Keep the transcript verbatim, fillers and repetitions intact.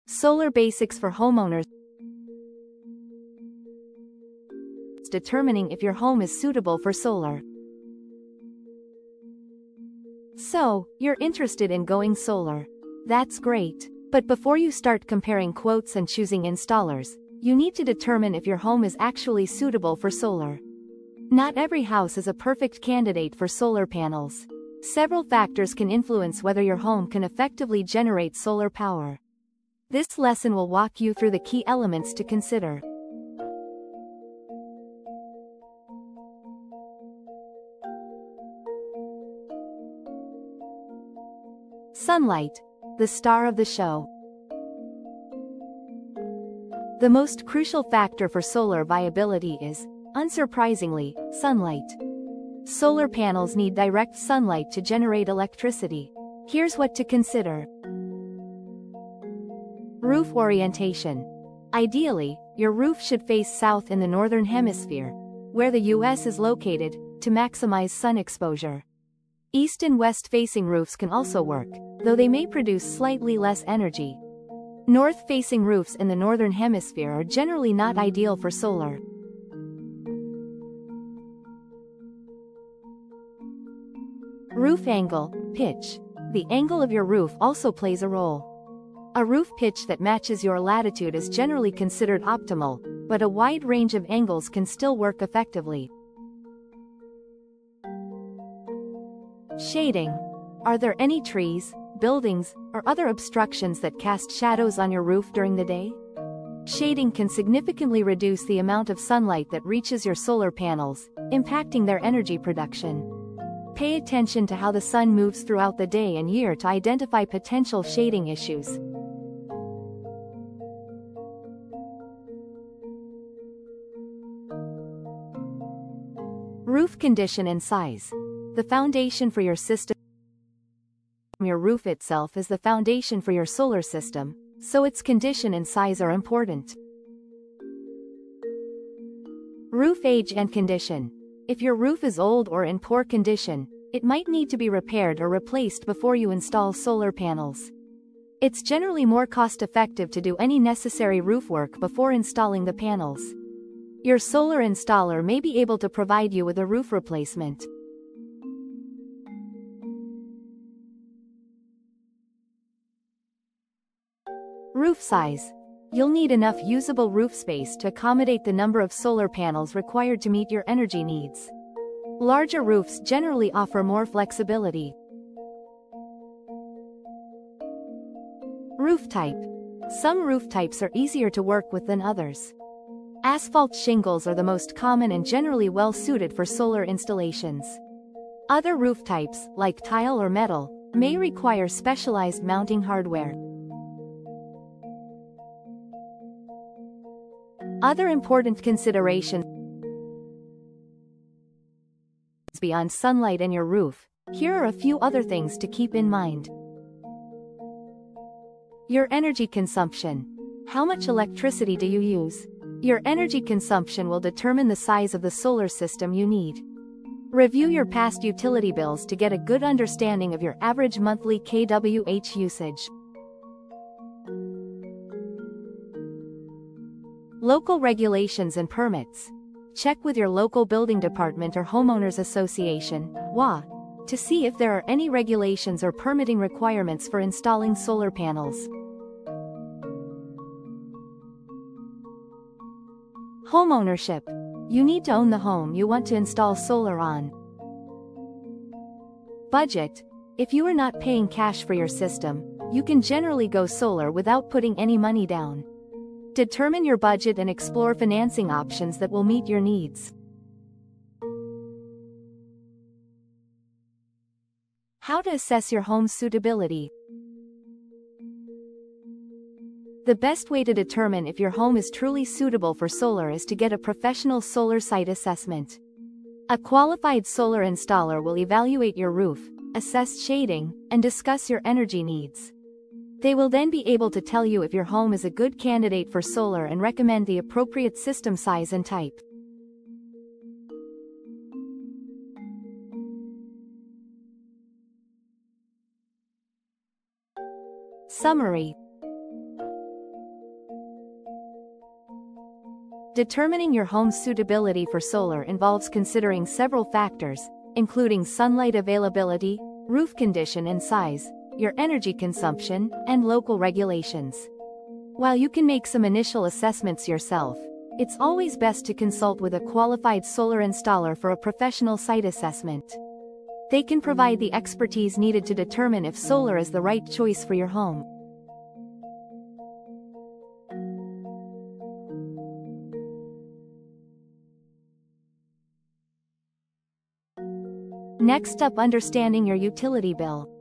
Solar basics for homeowners. Determining if your home is suitable for solar. So, you're interested in going solar. That's great. But before you start comparing quotes and choosing installers, you need to determine if your home is actually suitable for solar. Not every house is a perfect candidate for solar panels. Several factors can influence whether your home can effectively generate solar power. This lesson will walk you through the key elements to consider. Sunlight, the star of the show. The most crucial factor for solar viability is, unsurprisingly, sunlight. Solar panels need direct sunlight to generate electricity. Here's what to consider. Roof orientation. Ideally, your roof should face south in the northern hemisphere, where the U S is located, to maximize sun exposure. East and west-facing roofs can also work, though they may produce slightly less energy. North-facing roofs in the northern hemisphere are generally not ideal for solar. Roof angle, pitch. The angle of your roof also plays a role. A roof pitch that matches your latitude is generally considered optimal, but a wide range of angles can still work effectively. Shading. Are there any trees, buildings, or other obstructions that cast shadows on your roof during the day? Shading can significantly reduce the amount of sunlight that reaches your solar panels, impacting their energy production. Pay attention to how the sun moves throughout the day and year to identify potential shading issues. Roof condition and size. The foundation for your system. Your roof itself is the foundation for your solar system, so its condition and size are important. Roof age and condition. If your roof is old or in poor condition, it might need to be repaired or replaced before you install solar panels. It's generally more cost-effective to do any necessary roof work before installing the panels. Your solar installer may be able to provide you with a roof replacement. Roof size. You'll need enough usable roof space to accommodate the number of solar panels required to meet your energy needs. Larger roofs generally offer more flexibility. Roof type. Some roof types are easier to work with than others. Asphalt shingles are the most common and generally well suited for solar installations. Other roof types, like tile or metal, may require specialized mounting hardware. Other important considerations beyond sunlight and your roof. Here are a few other things to keep in mind. Your energy consumption. How much electricity do you use? Your energy consumption will determine the size of the solar system you need. Review your past utility bills to get a good understanding of your average monthly kilowatt usage. Local regulations and permits. Check with your local building department or homeowners association, W A, to see if there are any regulations or permitting requirements for installing solar panels. Homeownership. You need to own the home you want to install solar on. Budget. If you are not paying cash for your system, you can generally go solar without putting any money down. Determine your budget and explore financing options that will meet your needs. How to assess your home's suitability. The best way to determine if your home is truly suitable for solar is to get a professional solar site assessment. A qualified solar installer will evaluate your roof, assess shading, and discuss your energy needs. They will then be able to tell you if your home is a good candidate for solar and recommend the appropriate system size and type. Summary. Determining your home's suitability for solar involves considering several factors, including sunlight availability, roof condition and size, your energy consumption, and local regulations. While you can make some initial assessments yourself, it's always best to consult with a qualified solar installer for a professional site assessment. They can provide the expertise needed to determine if solar is the right choice for your home. Next up, understanding your utility bill.